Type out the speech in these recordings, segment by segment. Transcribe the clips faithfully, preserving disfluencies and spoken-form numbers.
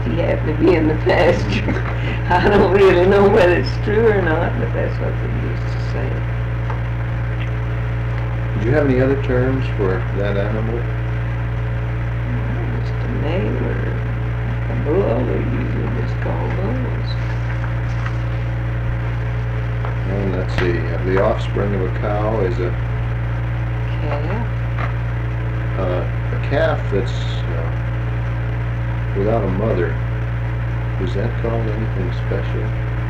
if he happened to be in the pasture. I don't really know whether it's true or not, but that's what they used to say. Do you have any other terms for that animal? Well, just a male or a bull, they usually just call bulls. And let's see, the offspring of a cow is a Calf. uh, a calf that's uh, without a mother. Is that called anything special?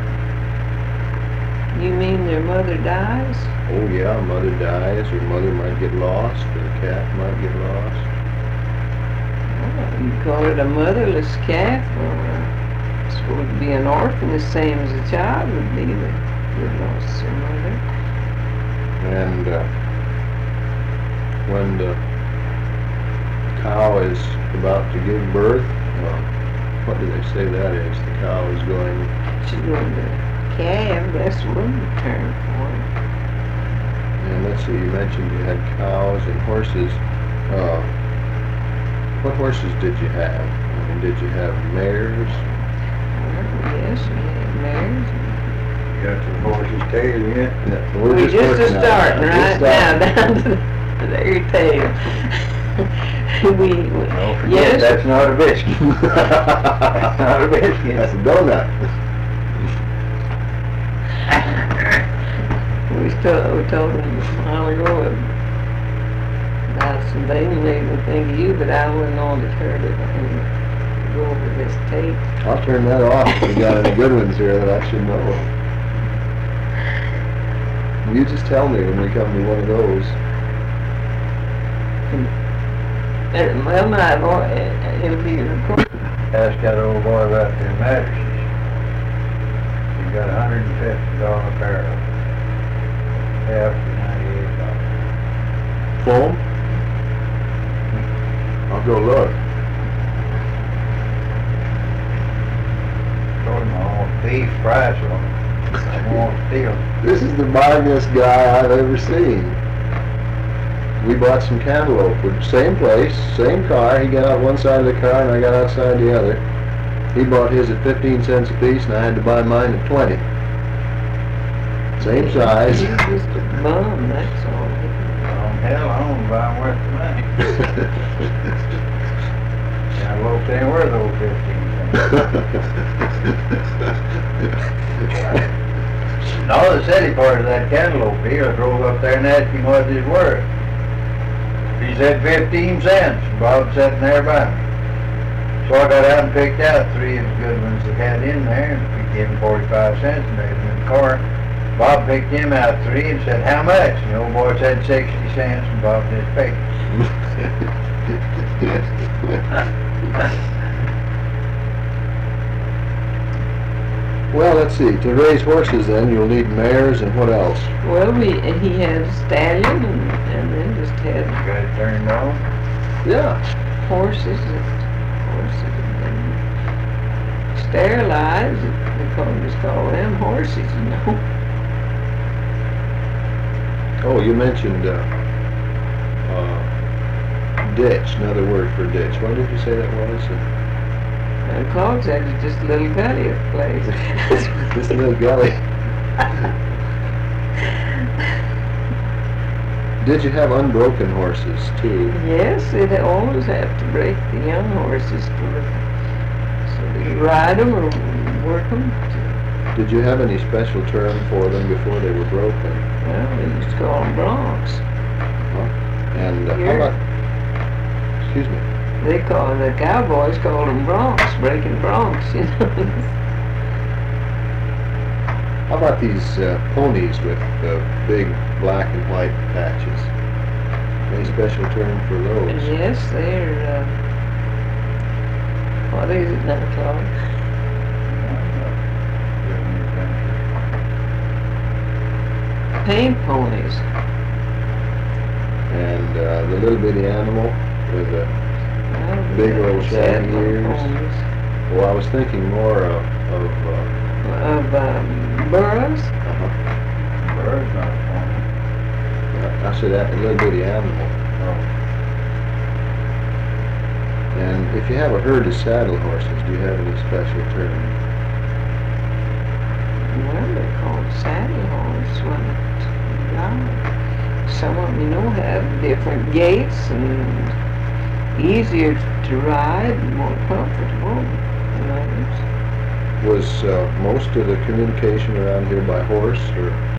You mean their mother dies? Oh yeah, mother dies, or mother might get lost, or the calf might get lost. Well, you call it a motherless calf, or uh, it's supposed to be an orphan, the same as a child would be that would lost their mother. And uh, when the cow is about to give birth, uh, what do they say that is? The cow is going... She's going to calve, that's one term for it. And let's see, you mentioned you had cows and horses. Uh, what horses did you have? I mean, did you have mares? Well, yes, we had mares. You got your horse's tail yet? No, We're just, just working on starting that. right Just now starting. down to the, to their tail. we, we Don't forget, yes, that's not a biscuit. That's not a biscuit. That's a donut. we, told, we told them a while ago about some things and made me think of you, but I wouldn't want to heard it and go over this tape. I'll turn that off if we got any good ones here that I should know. You just tell me when we come to one of those. And, well, my boy, it'll be recorded. Ask that old boy about their mattresses. He got a hundred and fifty dollar pair of them. Half for ninety-eight dollars. Foam? I'll go look. Told him I want thief price on them. I won't steal. This is the bargainest guy I've ever seen. We bought some cantaloupe, with same place, same car. He got out one side of the car and I got outside the other. He bought his at fifteen cents a piece and I had to buy mine at twenty. Same size. He's just a bum, that's all. Oh, hell, I don't buy them worth the money. Cantaloupe ain't worth those fifteen cents. No, the city part of that cantaloupe deal, I drove up there and asked him what it was worth. He said fifteen cents. Bob sitting there by me. So I got out and picked out three of the good ones that had in there, and we gave him forty-five cents and made them in the car. Bob picked him out three and said, how much? And the old boy said sixty cents, and Bob just paid. Well, let's see. To raise horses, then you'll need mares and what else? Well, we, he had a stallion and, and then just had You got it turned on? Yeah. horses and horses and sterilized. They call just call them horses, you know. Oh, you mentioned uh, uh, ditch, another word for ditch. What did you say that was? Uh, And clogs that is just a little gully of place. Just a little gully. Did you have unbroken horses too? Yes, they'd always have to break the young horses for so they ride them or work them. Did you have any special term for them before they were broken? Well, they used to call them broncs. And uh, how Here. about, excuse me, They call the cowboys called them broncs, breaking broncs, you know. how about these uh, ponies with uh, big black and white patches? Any special term for those? Yes, they're, uh, what is it now, Claude? Paint ponies. And uh, the little bitty animal with the Well, Big they old said shaggy little ears. ponies. well, I was thinking more of, of uh, Of um, burros. uh-huh. Bird's not a pony. I said that a little bitty animal. Oh. And if you have a herd of saddle horses, do you have any special term? Well, they're called saddle horse when it's ride. Some of them, you know, have different gaits and easier to ride and more comfortable than others. Was uh, most of the communication around here by horse or